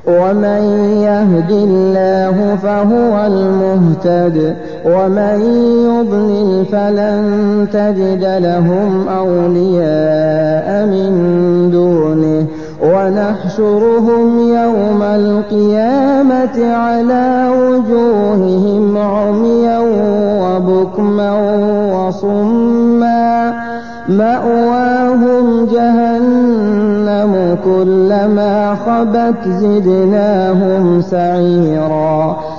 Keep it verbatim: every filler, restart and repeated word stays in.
ومن يهد الله فهو المهتد ومن يضلل فلن تجد لهم أولياء من دونه ونحشرهم يوم القيامة على وجوههم عميا وبكما وصما مأواهم جهنم كلما خبت زدناهم سعيرا